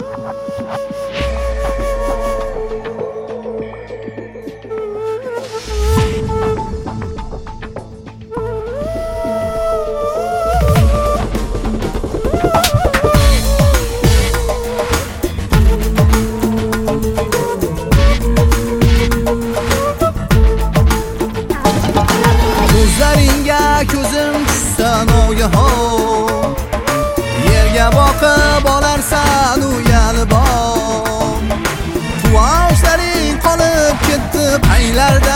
Ko'zim tushsa noyahon, yerga boqib olarsan uyalibon. Quvoshlaring qolib ketdi qaylarda,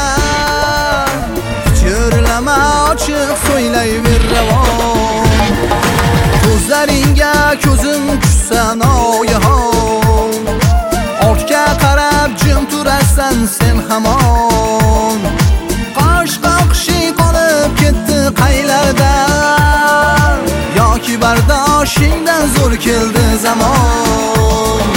Chirlama ochiq so'ylayver ravon. Ko'zlaringga ko'zim tushsa noyahon, ortga qarab jim turasan sen hamon. Qosh qoqishing qolib ketdi qaylarda, yoki bardoshingdan zo'r keldi zamon.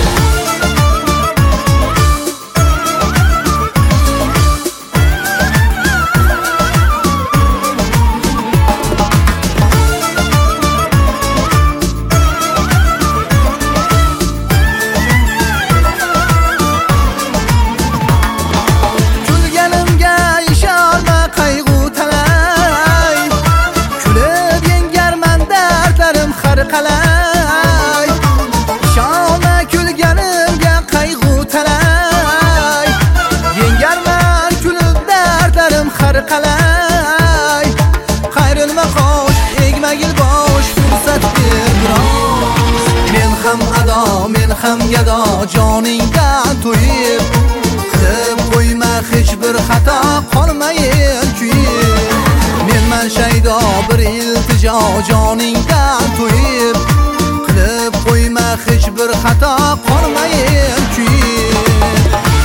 Qalay shona kulganimga qayg'u talay, yengarman kulib dardlarim har qalay. Qayrilma qosh, egmagil bosh, fursat ber biroz. Men ham ado, men ham gado, joningdan to'yib, qilib qo'yma hech bir xato, qolmayin kuyib. Menman shaydo bir iltijo, joningdan to'yib, qilib qo'yma hech bir xato, qolmayin kuyib.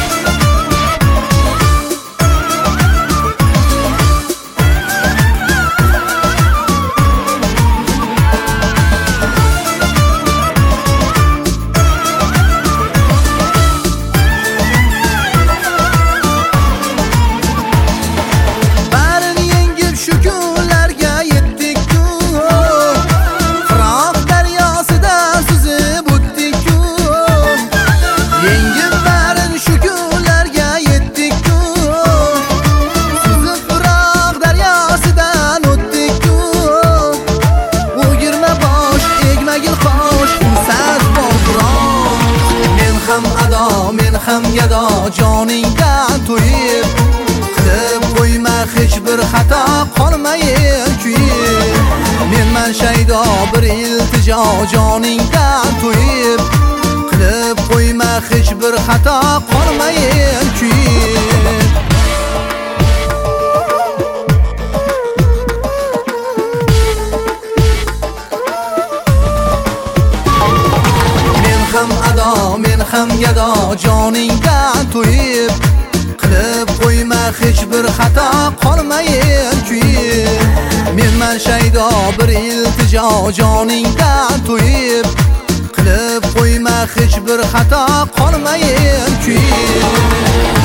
Men ham gado, joningdan to'yib, qilib qo'yma hech bir xato, qolmayin kuyib. Menman shaydo bir iltijo, joningdan to'yib, qilib qo'yma hech bir xato, qolmayin kuyib. Men ham gado, joningdan to'yib, qilib qo'yma hech bir xato, qolmayin kuyib. Menman shaydo bir iltijo, joningdan to'yib, qilib qo'yma hech bir xato, qolmayin kuyib.